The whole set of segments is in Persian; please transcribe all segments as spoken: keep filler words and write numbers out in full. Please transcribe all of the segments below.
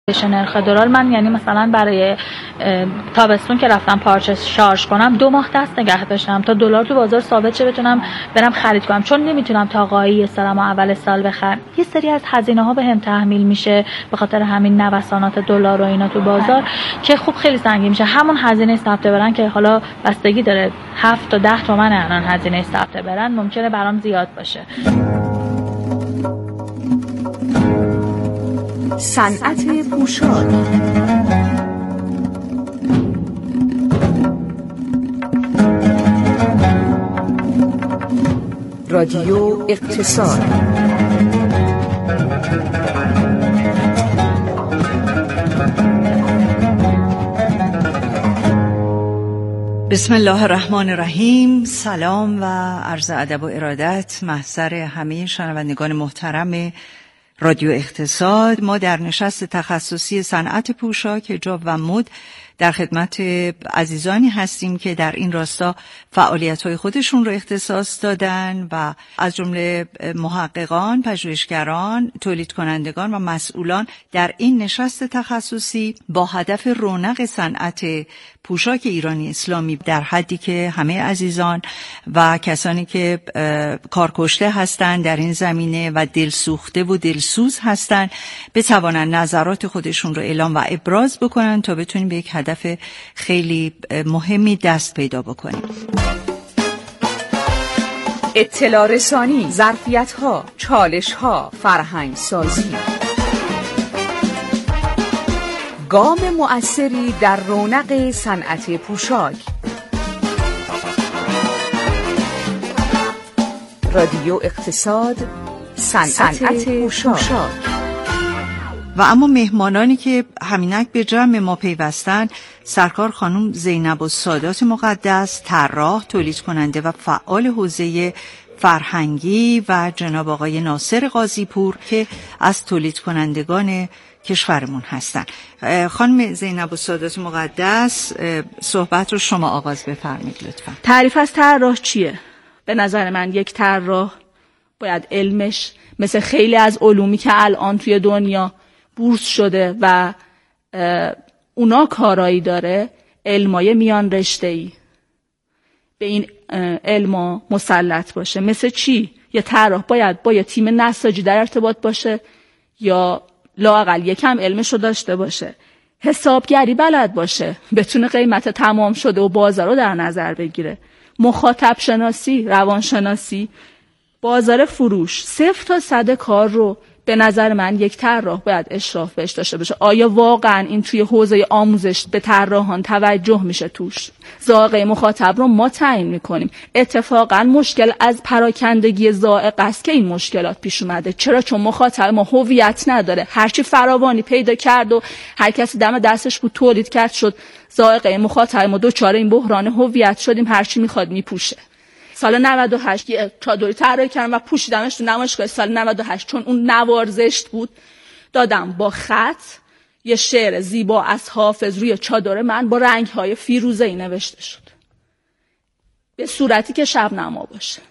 نرخ دلار، من یعنی مثلا برای تابستون که رفتم پارچه شارژ کنم دو ماه دست نگه داشتم تا دلار تو بازار ثابت شه بتونم برم خرید کنم، چون نمیتونم تا قایی سالم و اول سال بخرم. یه سری از هزینه ها به هم تحمیل میشه به خاطر همین نوسانات دلار و اینا تو بازار که خوب خیلی سنگین میشه. همون هزینه ثبت برن که حالا بستگی داره هفت تا ده تومن الان هزینه ثبت برن ممکنه برام زیاد باشه. صنعت پوشاک. رادیو اقتصاد. بسم الله الرحمن الرحیم. سلام و عرض ادب و ارادت محضر همه شنوندگان محترم رادیو اقتصاد. ما در نشست تخصصی صنعت پوشاک، حجاب و مد در خدمت عزیزانی هستیم که در این راستا فعالیت‌های خودشون رو اختصاص دادن و از جمله محققان، پژوهشگران، تولید کنندگان و مسئولان در این نشست تخصصی با هدف رونق صنعت پوشاک ایرانی اسلامی در حدی که همه عزیزان و کسانی که کارکشته هستند در این زمینه و دلسوخته و دلسوز هستند بتوانند نظرات خودشون رو اعلام و ابراز بکنن تا بتونیم به یک هدف خیلی مهمی دست پیدا بکنیم. اطلاع رسانی، ظرفیت‌ها، چالش‌ها، فرهنگ سازی. گام مؤثری در رونق صنعت پوشاک. رادیو اقتصاد، صنعت پوشاک. و اما مهمانانی که همینک به جمع ما پیوستن، سرکار خانم زینب السادات مقدس، طراح، تولید کننده و فعال حوزه فرهنگی، و جناب آقای ناصر قاضی‌پور که از تولید کنندگان کشورمون هستن. خانم زینب السادات مقدس، صحبت رو شما آغاز بفرمایید لطفا. تعریف از طراح چیه؟ به نظر من یک طراح باید علمش مثل خیلی از علومی که الان توی دنیا بورس شده و اونا کارایی داره، علمای میان رشته‌ای به این علما مسلط باشه. مثل چی؟ یه طراح باید با یه تیم نساجی در ارتباط باشه یا لااقل یکم علمش رو داشته باشه، حسابگری بلد باشه، بتونه قیمت تمام شده و بازار رو در نظر بگیره، مخاطب شناسی، روان شناسی، بازار فروش، صفر تا صد کار رو به نظر من یک طراح باید اشراف بهش داشته باشه. آیا واقعا این توی حوزه آموزش به طراحان توجه میشه توش؟ ذائقه مخاطب رو ما تعیین میکنیم. اتفاقا مشکل از پراکندگی ذائقه است که این مشکلات پیش اومده. چرا؟ چون مخاطب ما هویت نداره. هرچی فراوانی پیدا کرد و هر کسی دم دستش بود تولید کرد شد. ذائقه مخاطب ما دوچاره این بحران هویت شدیم، هرچی میخواد میپوشه. سال نود و هشت یه چادری طراحی کردم و پوشیدمش تو نمایشگاه سال نود و هشت، چون اون نوار زشت بود. دادم با خط یه شعر زیبا از حافظ روی چادر من با رنگ‌های فیروزه‌ای نوشته شد به صورتی که شبنما باشه.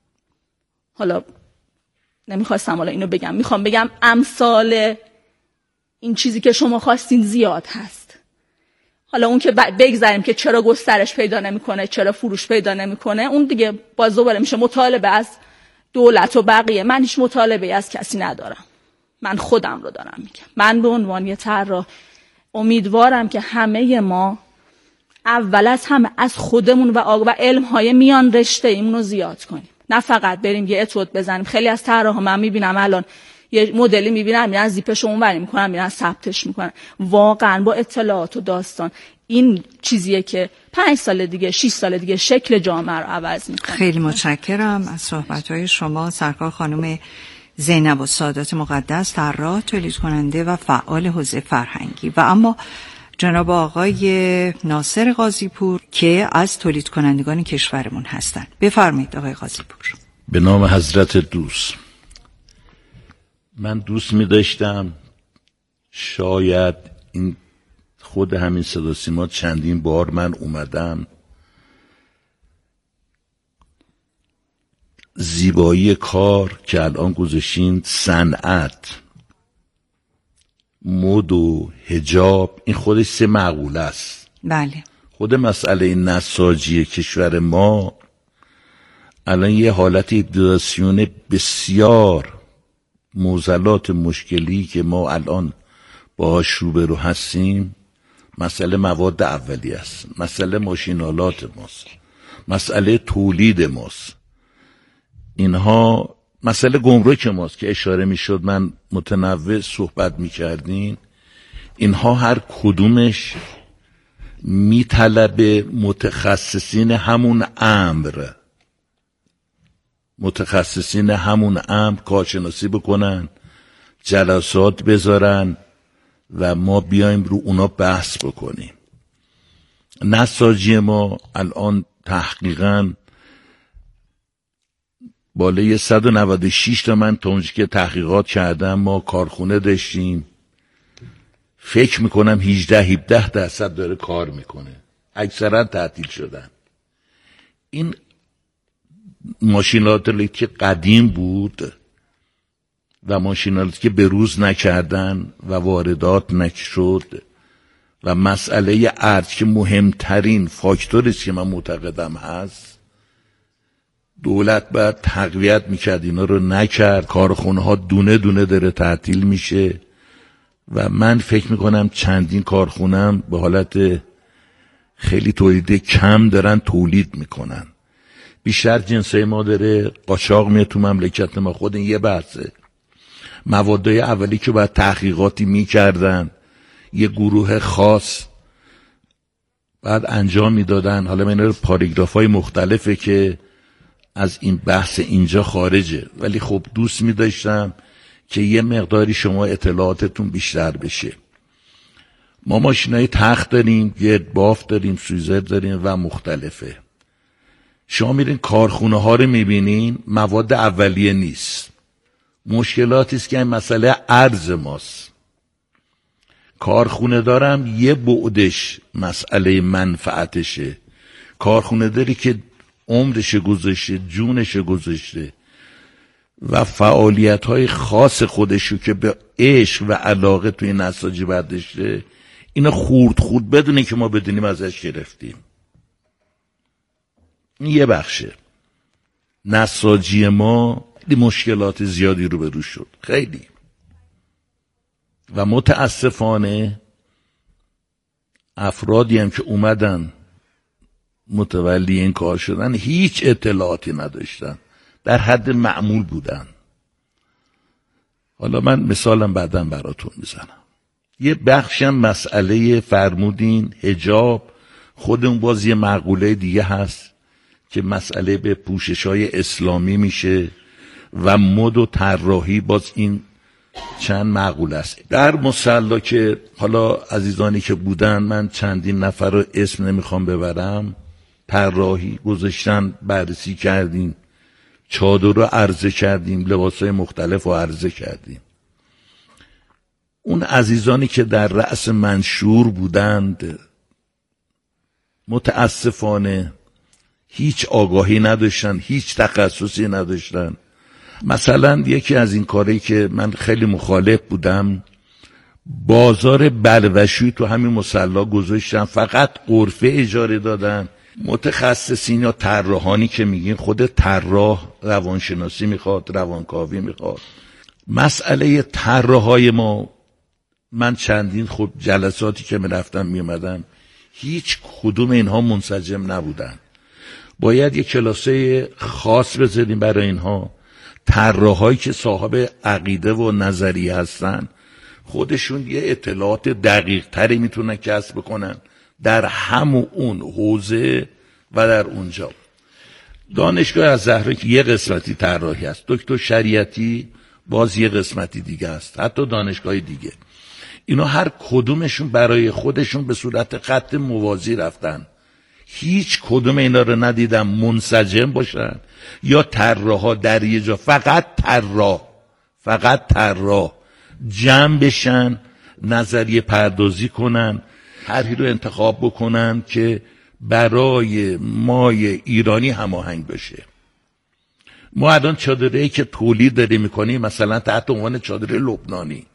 حالا نمیخواستم حالا اینو بگم، میخوام بگم امثال این چیزی که شما خواستین زیاد هست. حالا اون که بگذاریم که چرا گسترش پیدا نمیکنه، چرا فروش پیدا نمیکنه، اون دیگه باز دوباره میشه مطالبه از دولت و بقیه. من هیچ مطالبه از کسی ندارم، من خودم رو دارم میگم. من به عنوان یه طراح امیدوارم که همه ما اول از همه از خودمون و و علم‌های میان رشته ایمون رو زیاد کنیم، نه فقط بریم یه اتود بزنیم. خیلی از طراحا من میبینم الان یه مدلی میبینن میرن زیپش اونوری میکنن، میرن ثبتش میکنن. واقعا با اطلاعات و داستان این چیزیه که پنج سال دیگه، شش سال دیگه شکل جامعه رو عوض میکنه. خیلی متشکرم از صحبت‌های شما سرکار خانم زینب السادات مقدس، طراح، تولید کننده و فعال حوزه فرهنگی. و اما جناب آقای ناصر قاضی‌پور که از تولید کنندگان کشورمون هستن. بفرمایید آقای قاضی‌پور. به نام حضرت دوست. من دوست می داشتم شاید این خود همین صدا سیما چندین بار من اومدم زیبایی کار که الان گذاشتین صنعت مد و حجاب، این خودش سه مقوله است. بله. خود مسئله نساجی کشور ما الان یه حالت ایدئاسیون بسیار معضلات مشکلی که ما الان باهاش روبرو هستیم، مسئله مواد اولیه است، مسئله ماشینالات ماست، مسئله تولید ماست، اینها مسئله گمرک ماست که اشاره میشد، من متنوع صحبت میکردین. اینها هر کدومش میطلبه متخصصین همون امر متخصصین همون امر کارشناسی بکنن، جلسات بذارن و ما بیایم رو اونا بحث بکنیم. نساجی ما الان تحقیقاً بالای صد و نود و شش تا، من تا اونجا که تحقیقات کردم ما کارخونه داشتیم، فکر میکنم هجده هفده درصد داره کار میکنه، اکثرا تعطیل شدن. این ماشینالاتی که قدیم بود و ماشینالاتی که بروز نکردن و واردات نشد و مسئله ارز که مهمترین فاکتوری که من معتقدم هست، دولت باید تقویت میکرد، اینا رو نکرد. کارخونه ها دونه دونه داره تعطیل میشه و من فکر میکنم چندین کارخونم به حالت خیلی تولید کم دارن تولید میکنن. بیشتر جنسای ما داره قاچاق میاد تو مملکت ما. خود این یه بحثه. موادهای اولی که باید تحقیقاتی میکردن، یه گروه خاص بعد انجام میدادن. حالا من این پاراگراف های مختلفه که از این بحث اینجا خارجه، ولی خب دوست می‌داشتم که یه مقداری شما اطلاعاتتون بیشتر بشه. ما ماشینای تخت داریم، گرد بافت داریم، سویزر داریم و مختلفه. شما میرین کارخونه ها رو میبینین، مواد اولیه نیست. مشکلاتی است که این مسئله ارز ماست. کارخونه دارم یه بعدش مسئله منفعتشه. کارخونه داری که عمرش گذاشته، جونش گذاشته و فعالیت های خاص خودشو که به عشق و علاقه توی نساجی برداشته، اینا خورد خورد بدونه که ما بدونیم ازش گرفتیم. این یه بخشه. نساجی ما مشکلات زیادی رو برو شد، خیلی، و متاسفانه افرادی هم که اومدن متولی این کار شدن هیچ اطلاعاتی نداشتن، در حد معمول بودن. حالا من مثالم بعداً براتون میزنم. یه بخشم مسئله فرمودین حجاب، خودمون باز یه مقوله دیگه هست که مسئله به پوشش‌های اسلامی میشه و مد و طراحی، باز این چند مقوله است. در مصلا که حالا عزیزانی که بودن، من چندین نفر رو اسم نمیخوام ببرم، طراحی گذاشتن، بررسی کردیم، چادر رو عرضه کردیم، لباسای مختلف رو عرضه کردیم. اون عزیزانی که در رأس منشور بودند متاسفانه هیچ آگاهی نداشتن، هیچ تخصصی نداشتن. مثلا یکی از این کاری که من خیلی مخالف بودم، بازار بلوشوی تو همین مصلا گذاشتن، فقط غرفه اجاره دادن. متخصصین یا طراحانی که میگین، خود طراح روانشناسی میخواد، روانکاوی میخواد. مسئله طراحای ما، من چندین خود جلساتی که میرفتم میومدم، هیچ کدوم اینها منسجم نبودن. باید یک کلاسه خاص بذاریم برای اینها. طراحایی که صاحب عقیده و نظریه هستن، خودشون یه اطلاعات دقیق تری میتونن کسب بکنن در همون اون حوزه و در اونجا. دانشگاه الزهرا که یه قسمتی طراحی هست، دکتر شریعتی باز یه قسمتی دیگه است، حتی دانشگاه دیگه. اینا هر کدومشون برای خودشون به صورت خط موازی رفتن. هیچ کدوم اینا رو ندیدم منسجم باشن یا طراحا در یه جا فقط طراح فقط طراح جمع بشن، نظریه پردازی کنن، طرحی رو انتخاب بکنن که برای مای ایرانی هماهنگ بشه. ما الان چادرهایی که تولید داریم میکنیم، مثلا تحت عنوان چادر لبنانی،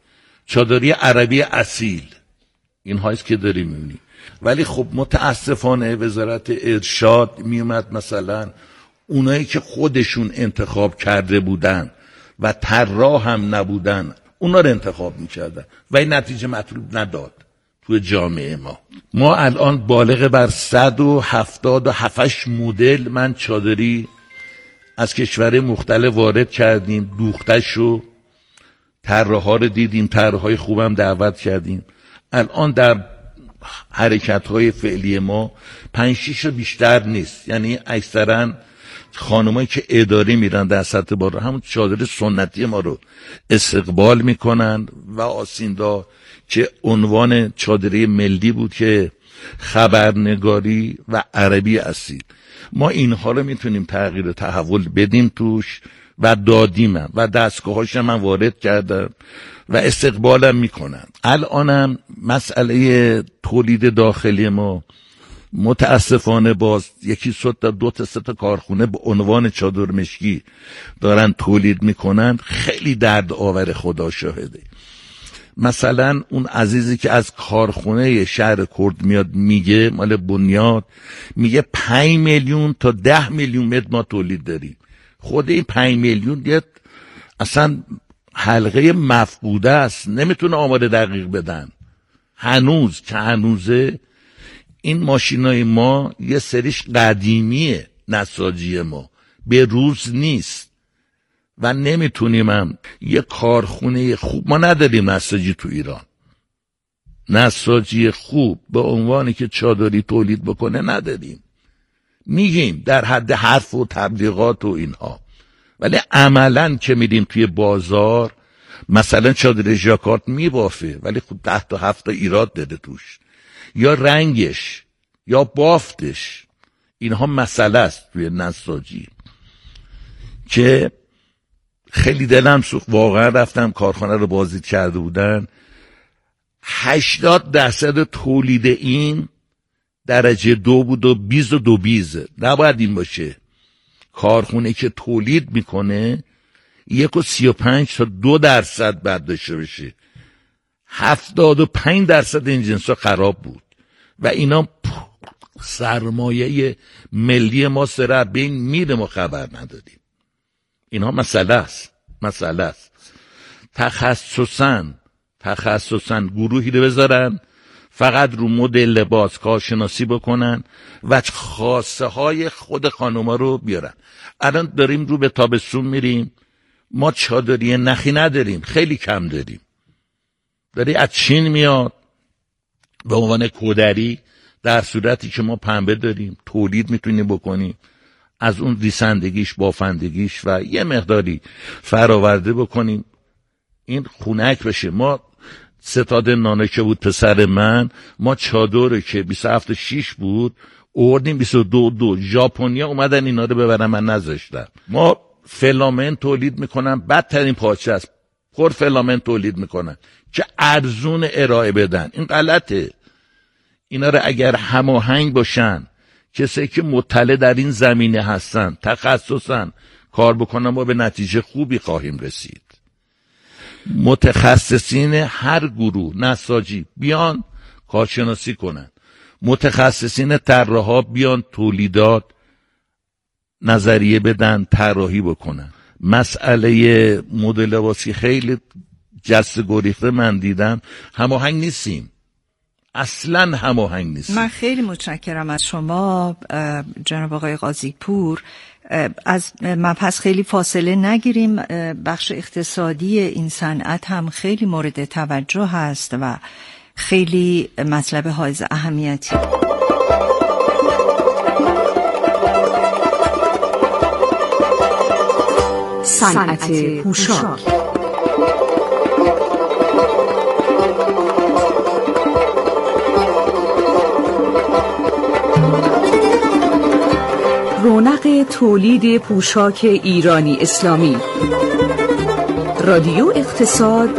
چادری عربی اصیل، این هایست که داری میبینی. ولی خب متاسفانه وزارت ارشاد میومد مثلا اونایی که خودشون انتخاب کرده بودن و طراح هم نبودن اونا رو انتخاب میکردن و این نتیجه مطلوب نداد توی جامعه ما. ما الان بالغ بر صد و هفتاد و هفت مدل من چادری از کشور مختلف وارد کردیم، دوختشو طراحا رو دیدیم، طراحای خوبم دعوت کردیم. الان در حرکت‌های فعلی ما پنج شیش بیشتر نیست، یعنی اکثرا خانمایی که اداری میرن در سطح بالا همون چادر سنتی ما رو استقبال میکنن و آسیندا که عنوان چادری ملی بود که خبرنگاری و عربی اصیل. ما اینها رو میتونیم تغییر تحول بدیم توش و دادیم و دستگاهاش من وارد کردم و استقبالم میکنن. الانم مسئله تولید داخلی ما متاسفانه باز یکی صد تا دو تا سه تا کارخونه به عنوان چادر مشکی دارن تولید میکنن. خیلی درد آور، خدا شاهده. مثلا اون عزیزی که از کارخونه شهر کرد میاد میگه مال بنیاد، میگه پنج میلیون تا ده میلیون متر ما تولید داریم. خود این پنج میلیون یه اصلا حلقه مفقوده است، نمیتونه آمار دقیق بدن. هنوز که هنوزه این ماشینای ما یه سریش قدیمیه، نساجی ما به روز نیست و نمیتونیم هم یه کارخونه خوب، ما نداریم نساجی تو ایران، نساجی خوب به عنوانی که چادری تولید بکنه نداریم. میگیم در حد حرف و تبلیغات و اینها، ولی عملاً که میدیم توی بازار مثلا چادر ژاکارد میبافه ولی خب ده تا هفت تا ایراد داده توش، یا رنگش یا بافتش. اینها مسئله است توی نساجی که خیلی دلم سوخت. واقعا رفتم کارخانه رو بازدید کرده بودن، هشتاد درصد تولید این درجه دو بود و بیز و دو بیز. نباید این باشه. کارخونه که تولید میکنه یک و سی و پنج تا دو درصد بعد داشته بشه. هفتاد و پنج درصد این جنس ها خراب بود و اینا سرمایه ملی ما سره بین میره، ما خبر نداریم. اینها مسئله است، مسئله است. تخصصاً تخصصاً گروهی رو بذارن فقط رو مدل لباس کارشناسی بکنن و خاصه های خود خانوما رو بیارن. الان داریم رو به تابستون میریم، ما چادری نخی نداریم، خیلی کم داریم. داری از چین میاد به عنوان کودری، در صورتی که ما پنبه داریم تولید میتونیم بکنیم، از اون ریسندگیش بافندگیش و یه مقداری فراورده بکنیم این خونک بشه. ما ستاد نانه که بود پسر من، ما چادر که بیست و هفت شیش بود اوردیم بیست و دو دو. ژاپنیا اومدن اینا رو ببرن، من نذاشتم. ما فلامنت تولید میکنن، بدترین پارچه است، پر فلامنت تولید میکنن که ارزون ارائه بدن. این غلطه. اینا رو اگر هماهنگ باشن، کسی که مطلع در این زمینه هستن، تخصصاً کار بکنن، ما به نتیجه خوبی خواهیم رسید. متخصصین هر گروه نساجی بیان کارشناسی کنن، متخصصین طراحا بیان تولیدات نظریه بدن، طراحی بکنن. مسئله مدل لباسی خیلی جست گریخته من دیدم، هماهنگ نیستیم، اصلا هماهنگ نیستیم. من خیلی متشکرم از شما جناب آقای قاضی پور. از مبحث خیلی فاصله نگیریم. بخش اقتصادی این صنعت هم خیلی مورد توجه هست و خیلی مطلب حائز اهمیتی. صنعت پوشاک. رونق تولید پوشاک ایرانی اسلامی. رادیو اقتصاد.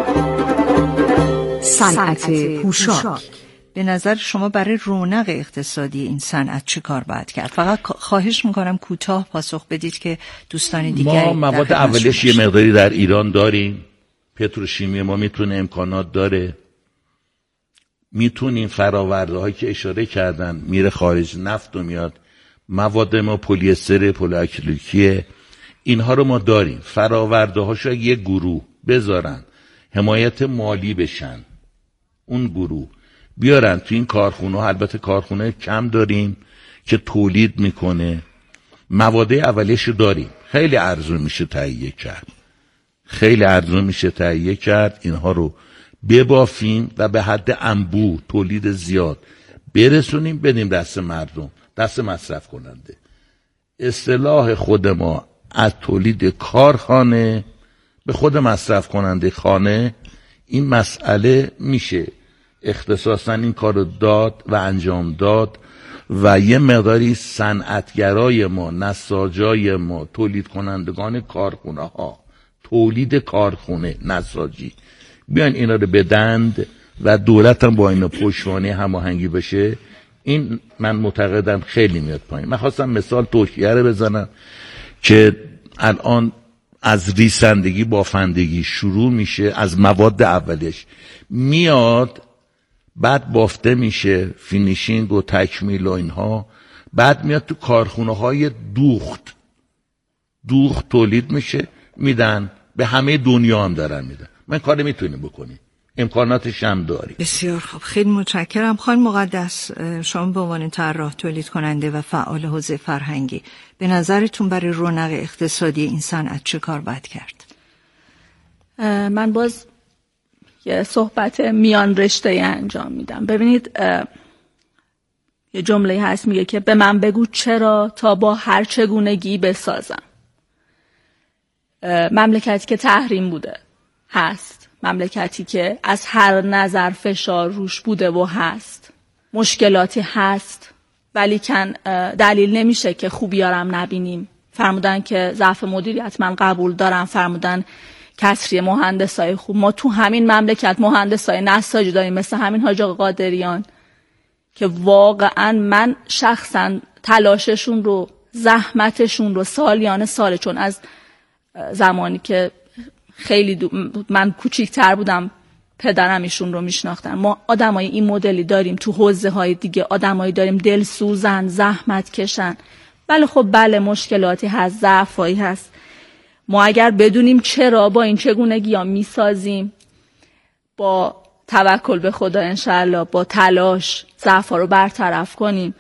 صنعت پوشاک. به نظر شما برای رونق اقتصادی این صنعت چه کار باید کرد؟ فقط خواهش میکنم کوتاه پاسخ بدید که دوستان دیگری. ما مواد اولیش یه مقداری در ایران داریم، پتروشیمی ما میتونه، امکانات داره، میتونیم فراورده هایی که اشاره کردن میره خارج، نفت و میاد، مواد ما پلی استر، پلی اکریلیکیه، اینها رو ما داریم. فراورده هاشو یه گروه بذارن حمایت مالی بشن، اون گروه بیارن تو این کارخونه، البته کارخونه کم داریم که تولید میکنه، مواد اولیه‌شو داریم، خیلی ارزون میشه تهیه کرد، خیلی ارزون میشه تهیه کرد، اینها رو ببافیم و به حد انبوه تولید زیاد برسونیم، بدیم دست مردم، دست مصرف کننده. اصطلاح خود ما از تولید کارخانه به خود مصرف کننده خانه، این مسئله میشه اختصاصا این کارو داد و انجام داد و یه مقداری صنعتگرای ما، نساجای ما، تولید کنندگان کارخونه ها، تولید کارخونه نساجی بیان اینا رو بدند و دولت هم با اینا پشتوانه هماهنگی بشه، این من معتقدم خیلی میاد پایین. من خواستم مثال ترکیه رو بزنم که الان از ریسندگی بافندگی شروع میشه، از مواد اولیش میاد، بعد بافته میشه، فینیشینگ و تکمیل و اینها، بعد میاد تو کارخونه های دوخت دوخت تولید میشه، میدن به همه دنیا هم دارن میدن. من کار میتونیم بکنیم، امکاناتش هم داریم. بسیار خوب، خیلی متشکرم. خانم مقدس، شما به عنوان طراح، تولید کننده و فعال حوزه فرهنگی، به نظرتون برای رونق اقتصادی این صنعت چه کار باید کرد؟ من باز یه صحبت میان رشته انجام میدم. ببینید یه جمله هست میگه که به من بگو چرا تا با هر چگونگی بسازم. مملکتی که تحریم بوده هست، مملکتی که از هر نظر فشار روش بوده و هست، مشکلاتی هست، ولی کن دلیل نمیشه که خوبیارم نبینیم. فرمودن که ضعف مدیریت، من قبول دارم. فرمودن کسری مهندسای خوب، ما تو همین مملکت مهندسای نساجی داریم مثل همین حاج آقا قادریان که واقعا من شخصا تلاششون رو، زحمتشون رو سالیان سال، چون از زمانی که خیلی دو من کوچیک‌تر بودم پدرم ایشون رو میشناختن. ما آدمای این مدلی داریم تو حوزه های دیگه، آدمایی داریم دلسوزن، زحمت کشن. بله خب بله مشکلاتی هست، ضعفایی هست. ما اگر بدونیم چرا با این چگونگی ها میسازیم، با توکل به خدا انشالله، با تلاش ضعفا رو برطرف کنیم.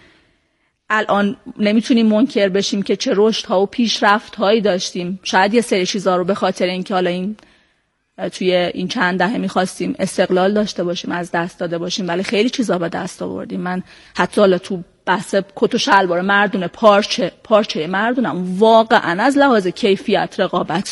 الان نمیتونیم منکر بشیم که چه رشدها و پیشرفت‌هایی داشتیم. شاید یه سری چیزا رو به خاطر اینکه حالا این توی این چند دهه می‌خواستیم استقلال داشته باشیم از دست داده باشیم، ولی خیلی چیزا به دست آوردیم. من حتی حالا تو بحث کت و شلوار مردونه، پارچه پارچه مردونم واقعا از لحاظ کیفیت رقابت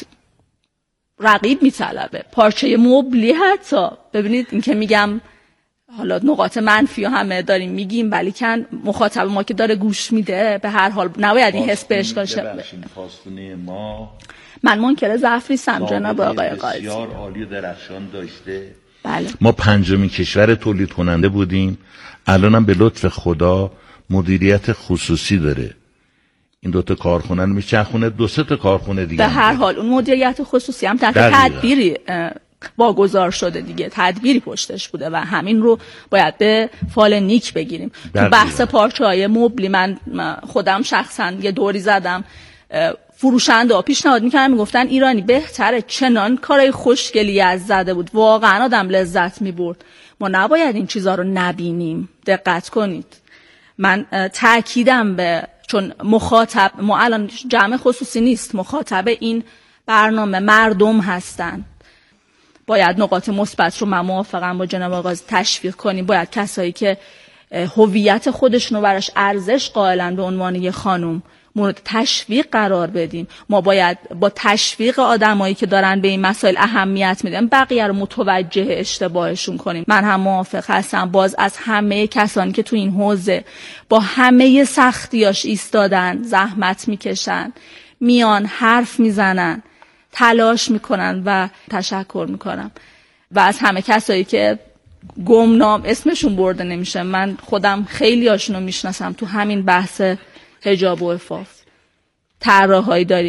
رقیب میطلبه. پارچه مبلی حتی ببینید، این که میگم حالا نقاط منفی همه داریم میگیم، ولی کن مخاطب ما که داره گوش میده به هر حال نباید این حس بهش باشه. پاسخونه ما من منکر ضعف نیستم جناب آقای قاضی، بسیار عالی و درخشان داشته. بله. ما پنجمین کشور تولید کننده بودیم، الانم به لطف خدا مدیریت خصوصی داره. این دوتا کارخونه میچرخونه، دو سه تا کارخونه دیگه به هر حال اون مدیریت خصوصی هم تحت تدبیری واگذار شده دیگه، تدبیری پشتش بوده و همین رو باید به فال نیک بگیریم. تو بحث پارچه‌های مبلی من خودم شخصا یه دوری زدم، فروشنده ها پیشنهاد میکردن، میگفتن ایرانی بهتره، چنان کارای خوشگلی از زده بود، واقعا آدم لذت میبرد. ما نباید این چیزا رو نبینیم. دقت کنید، من تأکیدم به، چون مخاطب ما الان جمع خصوصی نیست، مخاطب این برنامه مردم هستن. باید نقاط مثبت رو، من موافقم با جناب آقای تشویق کنیم. باید کسایی که هویت خودشونو براش ارزش قائلن به عنوان یه خانم مورد تشویق قرار بدیم. ما باید با تشویق آدمایی که دارن به این مسائل اهمیت میدن بقیه رو متوجه اشتباهشون کنیم. من هم موافق هستم باز از همه کسانی که تو این حوزه با همه سختیاش ایستادن، زحمت میکشن، میان حرف میزنن، تلاش میکنن و تشکر میکنم. و از همه کسایی که گمنام اسمشون برده نمیشه، من خودم خیلی هاشونو میشناسم تو همین بحث حجاب و عفاف. طراحایی داریم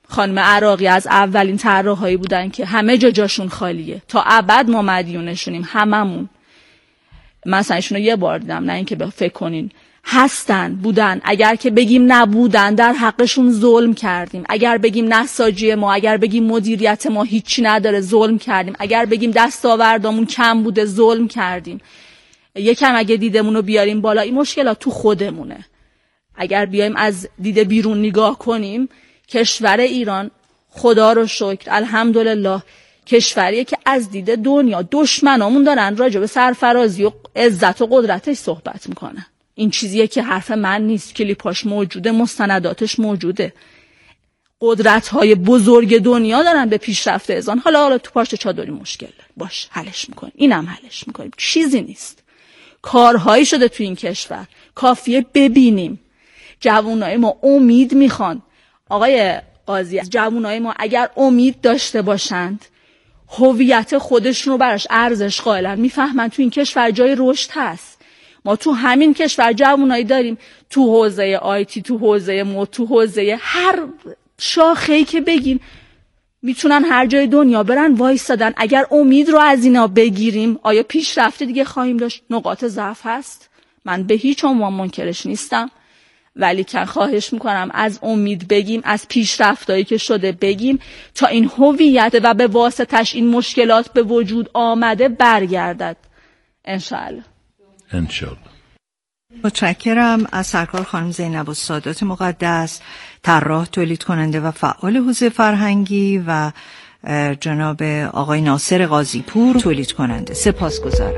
خانم عراقی از اولین طراحایی بودن که همه جا جاشون خالیه، تا ابد ما مدیونشونیم هممون. مثلا ایشونو یه بار دیدم، نه اینکه فکر کنین هستن بودن. اگر که بگیم نبودن در حقشون ظلم کردیم، اگر بگیم نساجی ما، اگر بگیم مدیریت ما هیچی نداره ظلم کردیم، اگر بگیم دستاوردامون کم بوده ظلم کردیم. یکم اگه دیدمون رو بیاریم بالا، این مشکلات تو خودمونه. اگر بیایم از دید بیرون نگاه کنیم، کشور ایران خدا رو شکر الحمدلله کشوریه که از دید دنیا دشمنامون دارن راجع به سرفرازی و عزت و قدرتش صحبت میکنن. این چیزیه که حرف من نیست، کلیپاش موجوده، مستنداتش موجوده. قدرت‌های بزرگ دنیا دارن به پیشرفت اذان. حالا حالا تو پارچه چادری مشکل داره، باش حلش میکنیم، اینم حلش میکنیم، چیزی نیست. کارهایی شده تو این کشور، کافیه ببینیم. جوانای ما امید میخوان. آقای قاضی، جوانای ما اگر امید داشته باشند، هویت خودشون رو براش ارزش قائلن، میفهمن تو این کشور جای رشد هست. ما تو همین کشور جوانایی داریم، تو حوزه آیتی، تو حوزه مد، تو حوزه هر شاخه‌ای که بگیم میتونن هر جای دنیا برن وایسادن. اگر امید رو از اینا بگیریم، آیا پیشرفت دیگه خواهیم داشت؟ نقاط ضعف هست، من به هیچ عنوان منکرش نیستم، ولی که خواهش میکنم از امید بگیم، از پیشرفتایی که شده بگیم، تا این هویت و به واسطش این مشکلات به وجود آمده برگردد انشاءالله. انشاءالله. متشکرم از سرکار خانم زینب السادات مقدس، طراح، تولید کننده و فعال حوزه فرهنگی، و جناب آقای ناصر قاضی پور، تولید کننده. سپاسگزارم.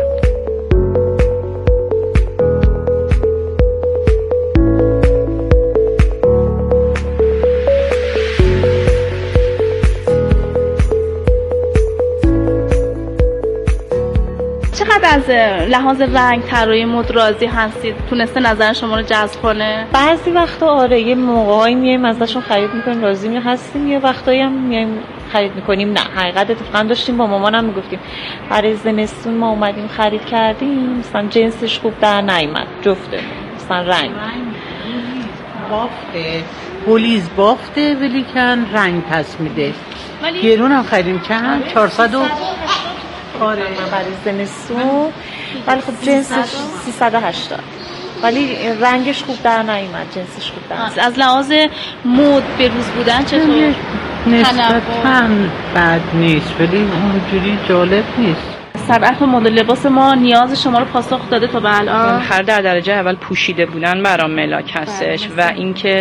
چقدر از لحاظ رنگ طراحی مد راضی هستید؟ تونسته نظر شما رو جذب کنه؟ بعضی وقتا آره، یه موقعایی میایم ازشون خرید میکنیم راضی می هستیم، یه وقتایی هم میایم خرید میکنیم نه. حقیقت اتفاقا داشتیم با مامانم میگفتیم برای زمستون ما اومدیم خرید کردیم، مثلا جنسش خوب در نیامد، جفته مثلا رنگ بافته، پولیز بافته ولی کن رنگ پس میده. گرون هم خریدیم چند؟ چهارصد و آره برای زمستون، ولی خب جنسش سیصد و هشتاد، ولی رنگش خوب در نیامد، جنسش خوب در نیامد. از لحاظ مد به روز بودن چطور؟ نسبتاً بد نیست ولی اونجوری جالب نیست. صنعت مد لباس ما نیاز شما رو پاسخ داده تا به الان؟ هر در درجه اول پوشیده بودن برام ملاک هستش و اینکه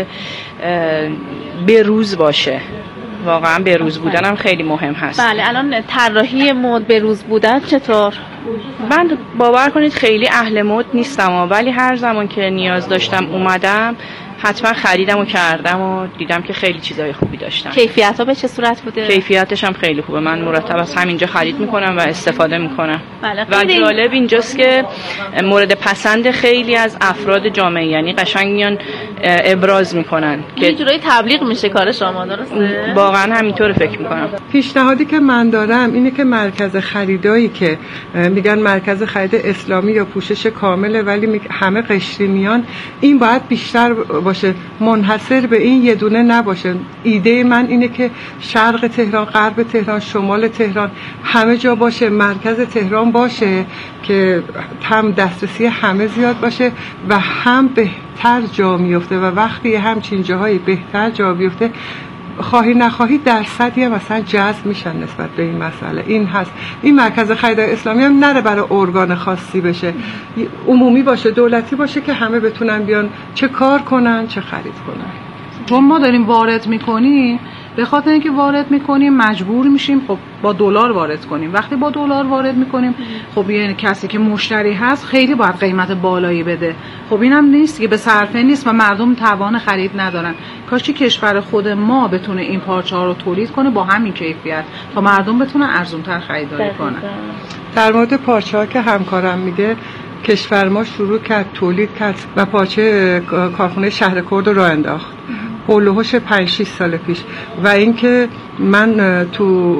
به روز باشه، واقعا به روز بودن هم خیلی مهم هست. بله. الان طراحی مد به روز بودن چطور؟ من باور کنید خیلی اهل مد نیستم، ولی هر زمان که نیاز داشتم اومدم حتما خریدم و کردم و دیدم که خیلی چیزای خوبی داشتن. کیفیت‌ها به چه صورت بوده؟ کیفیتش هم خیلی خوبه. من مرتب از همینجا خرید میکنم و استفاده میکنم. بله. و جالب اینجاست که مورد پسند خیلی از افراد جامعه، یعنی قشنگ میان ابراز میکنن که یه جورایی تبلیغ میشه کار شما، درسته؟ واقعا همینطور فکر میکنم. پیشنهادی که من دارم اینه که مرکز خریدایی که میگن مرکز خرید اسلامی یا پوشش کامله ولی همه قشری میان، این باید بیشتر باشه، منحصر به این یه دونه نباشه. ایده من اینه که شرق تهران، غرب تهران، شمال تهران، همه جا باشه، مرکز تهران باشه که هم دسترسی همه زیاد باشه و هم بهتر جا میفته، و وقتی همچین جاهایی بهتر جا بیفته خواهی نخواهی درصدی هم مثلا جذب میشن نسبت به این مسئله. این هست. این مرکز خرید اسلامی هم نره برای ارگان خاصی بشه، عمومی باشه، دولتی باشه که همه بتونن بیان چه کار کنن چه خرید کنن. چون ما داریم وارد میکنیم، به خاطر اینکه وارد میکنیم مجبور میشیم خب با دلار وارد کنیم. وقتی با دلار وارد میکنیم خب یعنی کسی که مشتری هست خیلی باید قیمت بالایی بده. خب اینم نیست که به صرفه نیست و مردم توان خرید ندارن. کاشی کشور خود ما بتونه این پارچه ها رو تولید کنه با همین کیفیت تا مردم بتونن ارزان‌تر خریداری کنن. در مورد پارچه ها که همکارم میگه، کشور ما شروع کرد تولید کرد و پارچه کارخونه شهر کرد رو راه انداخت هولوهوش پنج شش سال پیش. و اینکه من تو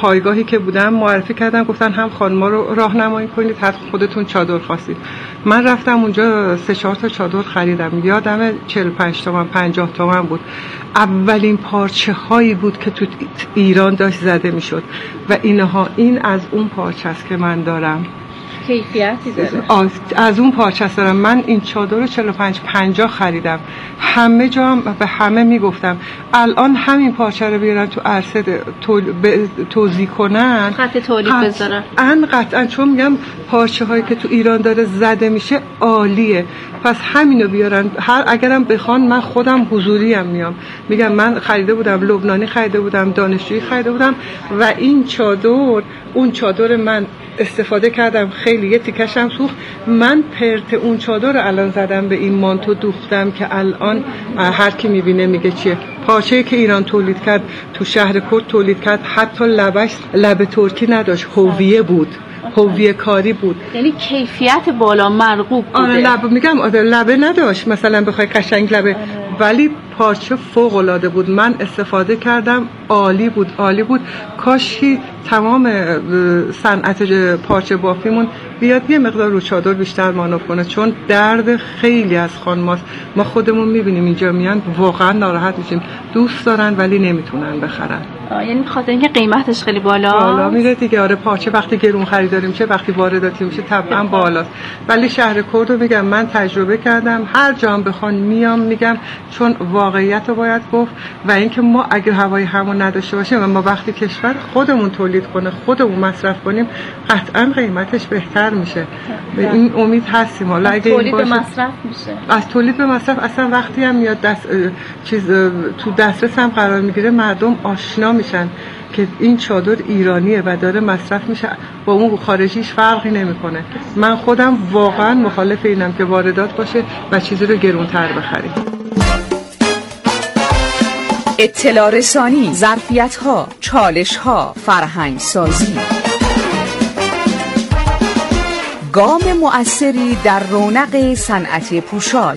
پایگاهی که بودم معرفی کردن، گفتن هم خانما رو راهنمایی کنید، هم خودتون چادر خواستید. من رفتم اونجا سه چهار تا چادر خریدم، یادم چهل و پنج تومن پنجاه تومن بود. اولین پارچه هایی بود که تو ایران داشت زده میشد و اینها این از اون پارچه است که من دارم. کیفیتی داره. از اون پارچه دارم. من این چادر رو چهل و پنج پنجاه خریدم. همه جا به همه میگفتم الان همین پارچه رو بیارن تو عرصه توزیع کنن، خط تولید بذارن. ان قطعا، چون میگم پارچه هایی که تو ایران داره زده میشه عالیه، پس همینو بیارن. هر اگرم بخوان من خودم حضوری هم میام، میگم من خریده بودم، لبنانی خریده بودم، دانشجویی خریده بودم و این چادر اون چادر من استفاده کردم، خیلی یه تیکش هم سوخت. من پرت اون چادر رو الان زدم به این مانتو دوختم که الان هر کی میبینه میگه چیه. پارچه‌ای که ایران تولید کرد، تو شهر کرد تولید کرد، حتی لبش لب ترکی نداشت، هویه بود، هویه کاری بود، یعنی کیفیت بالا مرغوب بوده. آره لب میگم آره لبه نداشت مثلا بخوای قشنگ لبه، ولی پارچه فوق العاده بود. من استفاده کردم، عالی بود عالی بود. کاشی تمام صنعت پارچه بافیمون بیاد یه مقدار رو چادر بیشتر مانو کنه، چون درد خیلی از خانماست. ما خودمون میبینیم اینجا میان واقعا ناراحت میشیم، دوست دارن ولی نمیتونن بخرن. یعنی بخاطر اینکه قیمتش خیلی بالا بالا میره دیگه. آره پارچه وقتی گرون خریداری میشه، وقتی وارداتی میشه طبعا بالاست. ولی شهر کرد رو میگم من تجربه کردم، هر جا هم بخوان میام میگم، چون واقعیت رو باید گفت. و اینکه ما اگه هوای همون نداشته باشیم و ما وقتی کشور خودمون تولید کنه خودمون مصرف کنیم، قطعا قیمتش بهتر میشه. به این امید هستیم. حالا اگه تولید به مصرف میشه، از تولید به مصرف اصلا وقتی هم میاد دست چیز تو دسترس هم قرار میگیره، مردم آشنا میشن که این چادر ایرانیه و داره مصرف میشه، با اون خارجیش فرقی نمیکنه. من خودم واقعا مخالف اینم که واردات باشه و چیزی رو گرونتر بخریم. اطلاع رسانی، ظرفیت ها، چالش ها، فرهنگ سازی، گام مؤثری در رونق صنعت پوشاک.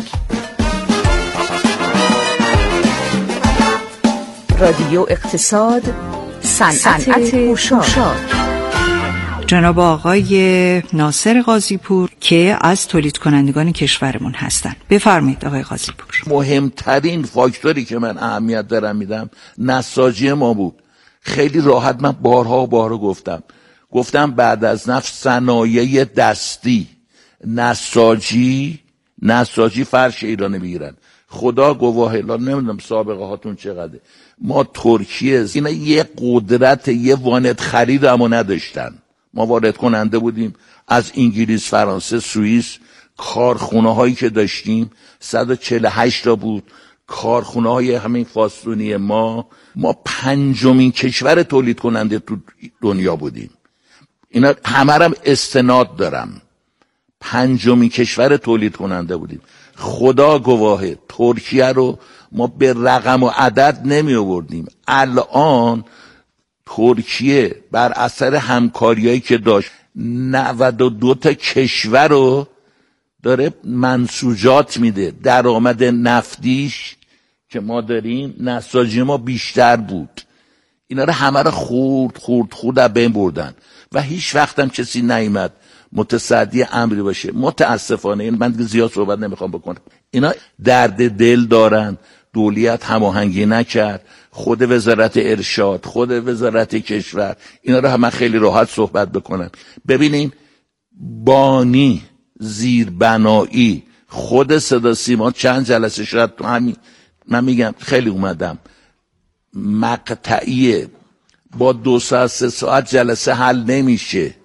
رادیو اقتصاد، صنعت پوشاک. جناب آقای ناصر قاضی‌پور که از تولید کنندگان کشورمون هستن. بفرمایید آقای قاضی‌پور. مهمترین فاکتوری که من اهمیت دارم میدم نساجی ما بود. خیلی راحت من بارها و بارها گفتم گفتم بعد از نفت صنایع دستی، نساجی نساجی فرش ایران میگیرن. خدا گواهه، لا نمیدونم سابقه هاتون چقدره، ما ترکیه اینا یه قدرت یه وانت خرید اما نداشتن. ما وارد کننده بودیم از انگلیس، فرانسه، سوئیس. کارخونه هایی که داشتیم صد و چهل و هشت تا بود. کارخونه های همین فاستونی ما ما پنجمین کشور تولید کننده تو دنیا بودیم. اینا همه هم استناد دارم، پنجمین کشور تولید کننده بودیم. خدا گواهه ترکیه رو ما به رقم و عدد نمی آوردیم. الان ترکیه بر اثر همکاریایی که داشت نود و دو تا کشور رو داره منسوجات میده. درآمد نفتیش که ما داریم نساجی ما بیشتر بود. اینا رو همه رو خورد خورد خورد از بین بردن و هیچ وقت هم کسی نیامد متصدی امری باشه. متاسفانه این من دیگه زیاد صحبت نمیخوام بکنم. اینا درد دل دارن، دولت هماهنگی نکرد، خود وزارت ارشاد، خود وزارت کشور، اینا رو هم خیلی راحت صحبت بکنم. ببینین بانی، زیربنایی، خود صدا سیما چند جلسه شاید تو همین من میگم خیلی اومدم مقطعیه، با دو ساعت سه ساعت جلسه حل نمیشه.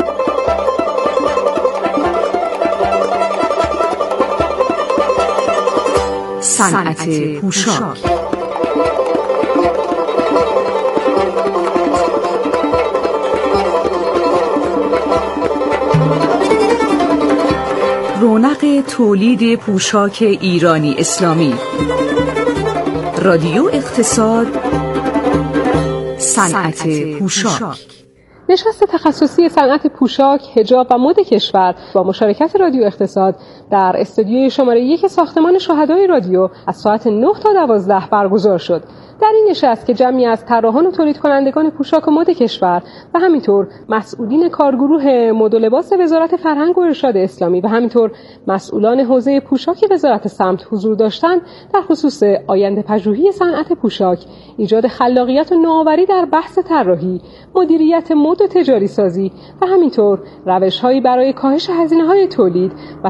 صنعت پوشاک. رونق تولید پوشاک ایرانی اسلامی. رادیو اقتصاد، صنعت پوشاک. نشست تخصصی صنعت پوشاک، حجاب و مد کشور با مشارکت رادیو اقتصاد در استودیوی شماره یک ساختمان شهدای رادیو از ساعت نه تا دوازده برگزار شد. در این نشست که جمعی از طراحان و تولید کنندگان پوشاک و مد کشور و همینطور مسئولین کارگروه مد و لباس وزارت فرهنگ و ارشاد اسلامی و همینطور مسئولان حوزه پوشاک وزارت سمت حضور داشتند، در خصوص آینده پژوهی صنعت پوشاک، ایجاد خلاقیت و نوآوری در بحث طراحی، مدیریت مد و تجاری سازی و همینطور روش‌هایی برای کاهش هزینه‌های تولید و